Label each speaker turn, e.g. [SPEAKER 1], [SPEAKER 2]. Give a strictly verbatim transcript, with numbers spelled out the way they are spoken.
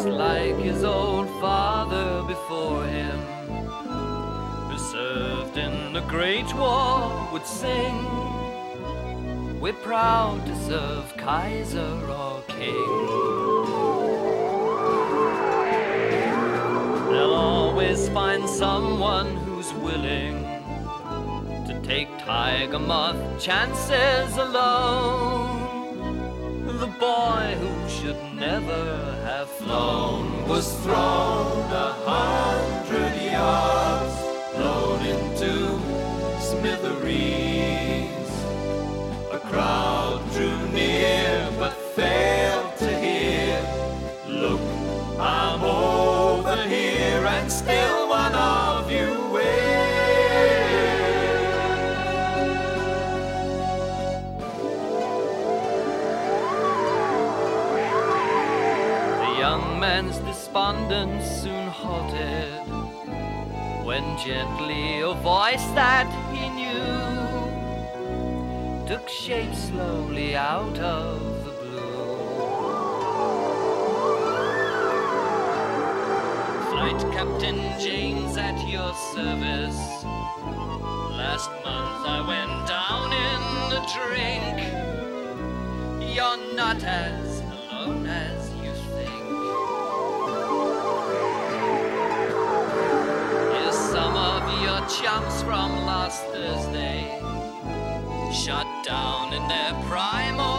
[SPEAKER 1] just like his old father before him, who served in the Great War, would sing, "We're proud to serve Kaiser or King." They'll always find someone who's willing to take Tiger Moth chances alone. The boy who should never have flown was thrown a hundred yards, blown into smithereens. A crowd drew near but failed to hear. "Look, I'm over here and still one of you waits." Young man's despondence soon halted when gently a voice that he knew took shape slowly out of the blue. "Flight Captain James at your service. Last month I went down in the drink. You're not as alone as you think. Here's some of your chumps from last Thursday, shot down in their prime.